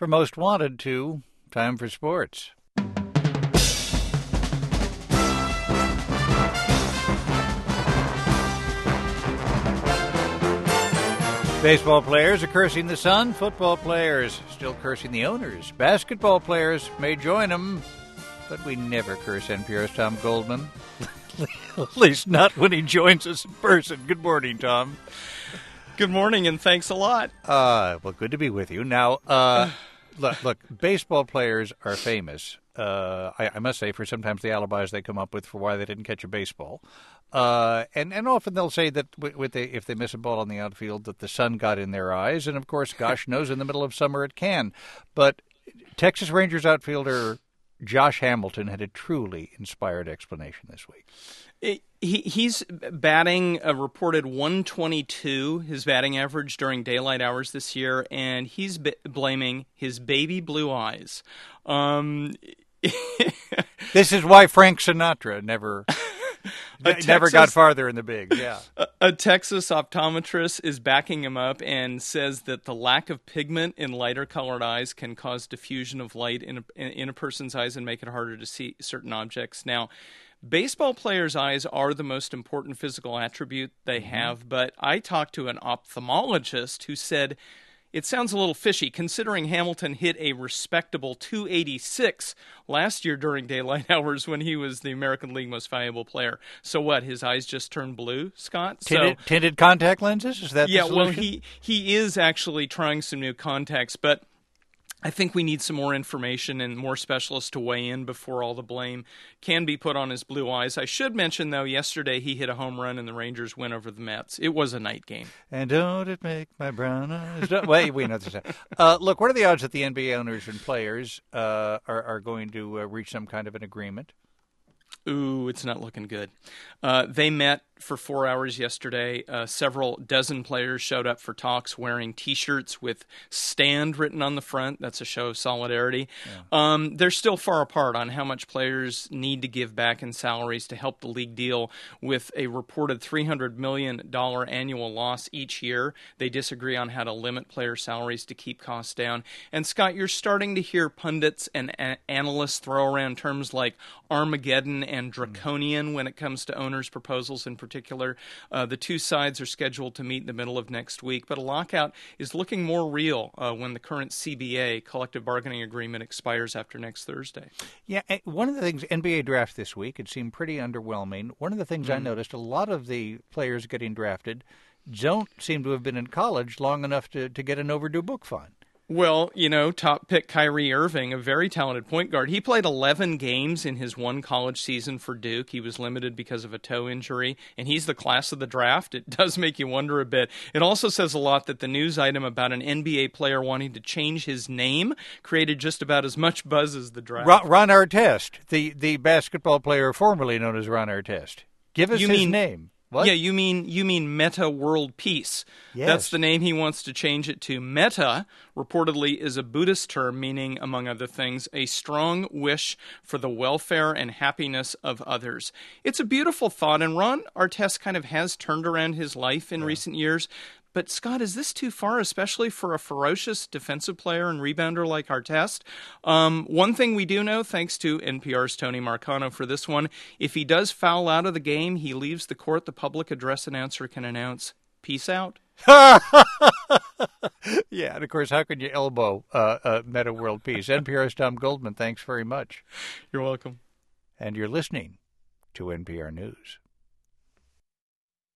From Most Wanted to Time for Sports. Baseball players are cursing the sun. Football players still cursing the owners. Basketball players may join them, but we never curse NPR's Tom Goldman. At least not when he joins us in person. Good morning, Tom. Good morning, and thanks a lot. Well, good to be with you. Now, look, baseball players are famous. I must say, for sometimes the alibis they come up with for why they didn't catch a baseball. And often they'll say that if they miss a ball on the outfield, that the sun got in their eyes. And, of course, gosh knows, in the middle of summer it can. But Texas Rangers outfielder Josh Hamilton had a truly inspired explanation this week. He's batting a reported 122, his batting average during daylight hours this year, and he's blaming his baby blue eyes. This is why Frank Sinatra never got farther in the bigs. Yeah, a Texas optometrist is backing him up and says that the lack of pigment in lighter colored eyes can cause diffusion of light in a person's eyes and make it harder to see certain objects. Now, baseball players' eyes are the most important physical attribute they have, but I talked to an ophthalmologist who said it sounds a little fishy, considering Hamilton hit a respectable 286 last year during daylight hours when he was the American League Most Valuable Player. So what, his eyes just turned blue, Scott? Tinted contact lenses? Is that the solution? Well, he is actually trying some new contacts, but I think we need some more information and more specialists to weigh in before all the blame can be put on his blue eyes. I should mention, though, yesterday he hit a home run and the Rangers win over the Mets. It was a night game. And don't it make my brown eyes... Wait, we know this. Look, what are the odds that the NBA owners and players are going to reach some kind of an agreement? Ooh, it's not looking good. They met for 4 hours yesterday. Several dozen players showed up for talks wearing T-shirts with "Stand" written on the front. That's a show of solidarity. Yeah. They're still far apart on how much players need to give back in salaries to help the league deal with a reported $300 million annual loss each year. They disagree on how to limit player salaries to keep costs down. And, Scott, you're starting to hear pundits and analysts throw around terms like Armageddon and draconian when it comes to owners' proposals in particular. The two sides are scheduled to meet in the middle of next week, but a lockout is looking more real when the current CBA, collective bargaining agreement, expires after next Thursday. Yeah, one of the things, NBA draft this week, it seemed pretty underwhelming. One of the things I noticed, a lot of the players getting drafted don't seem to have been in college long enough to get an overdue book fine. Well, top pick Kyrie Irving, a very talented point guard. He played 11 games in his one college season for Duke. He was limited because of a toe injury, and he's the class of the draft. It does make you wonder a bit. It also says a lot that the news item about an NBA player wanting to change his name created just about as much buzz as the draft. Ron Artest, the basketball player formerly known as Ron Artest. Give us his name. What? Yeah, you mean Meta World Peace. Yes. That's the name he wants to change it to. Meta, reportedly, is a Buddhist term meaning, among other things, a strong wish for the welfare and happiness of others. It's a beautiful thought, and Ron Artest kind of has turned around his life in recent years. But, Scott, is this too far, especially for a ferocious defensive player and rebounder like Artest? One thing we do know, thanks to NPR's Tony Marcano for this one, if he does foul out of the game, he leaves the court, the public address announcer can announce, "Peace out." Yeah, and of course, how could you elbow Meta World Peace? NPR's Tom Goldman, thanks very much. You're welcome. And you're listening to NPR News.